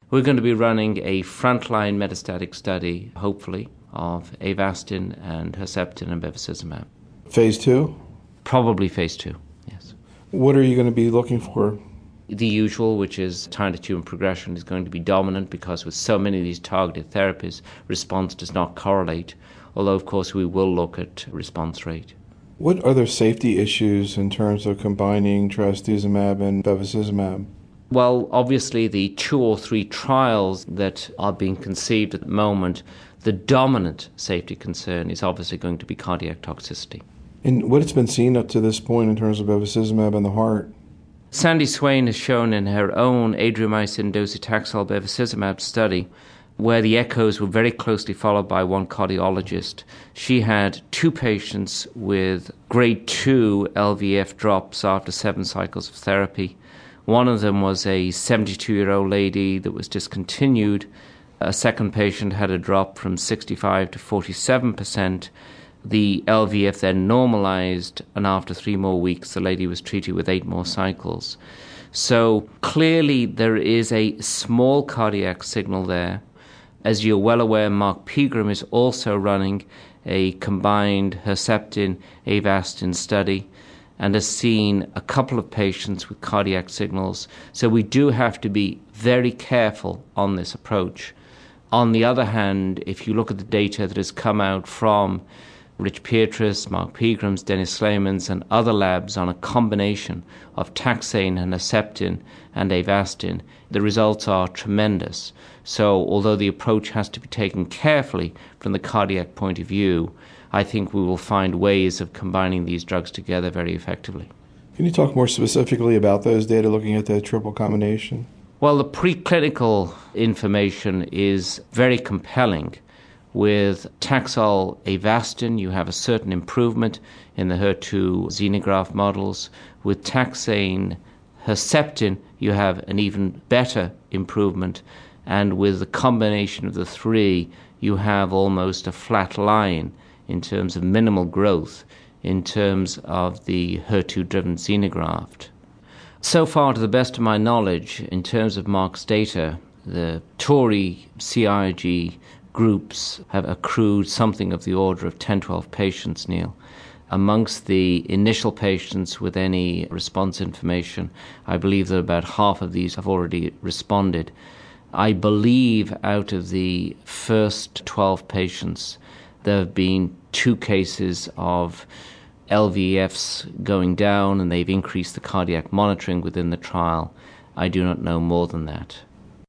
We're going to be running a frontline metastatic study, hopefully, of Avastin and Herceptin and bevacizumab. Phase 2? Probably phase 2, yes. What are you going to be looking for? The usual, which is time to tumor progression, is going to be dominant because with so many of these targeted therapies, response does not correlate, although of course we will look at response rate. What other safety issues in terms of combining trastuzumab and bevacizumab? Well, obviously the 2 or 3 trials that are being conceived at the moment, the dominant safety concern is obviously going to be cardiac toxicity. And what has been seen up to this point in terms of bevacizumab in the heart? Sandy Swain has shown in her own adriamycin docetaxel bevacizumab study, where the echoes were very closely followed by one cardiologist. She had 2 patients with grade 2 LVEF drops after 7 cycles of therapy. One of them was a 72-year-old lady that was discontinued. A second patient had a drop from 65 to 47%. The LVEF then normalized, and after 3 more weeks, the lady was treated with 8 more cycles. So clearly there is a small cardiac signal there. As you're well aware, Mark Pegram is also running a combined Herceptin-Avastin study and has seen a couple of patients with cardiac signals. So we do have to be very careful on this approach. On the other hand, if you look at the data that has come out from Rich Pietrus, Mark Pegram's, Dennis Slayman's, and other labs on a combination of taxane and Herceptin and Avastin, the results are tremendous. So although the approach has to be taken carefully from the cardiac point of view, I think we will find ways of combining these drugs together very effectively. Can you talk more specifically about those data looking at the triple combination? Well, the preclinical information is very compelling. With Taxol Avastin, you have a certain improvement in the HER2 xenograft models. With taxane Herceptin, you have an even better improvement. And with the combination of the 3, you have almost a flat line in terms of minimal growth in terms of the HER2-driven xenograft. So far, to the best of my knowledge, in terms of Mark's data, the Tory CIG groups have accrued something of the order of 10-12 patients, Neil. Amongst the initial patients with any response information, I believe that about half of these have already responded. I believe out of the first 12 patients, there have been 2 cases of LVEFs going down, and they've increased the cardiac monitoring within the trial. I do not know more than that.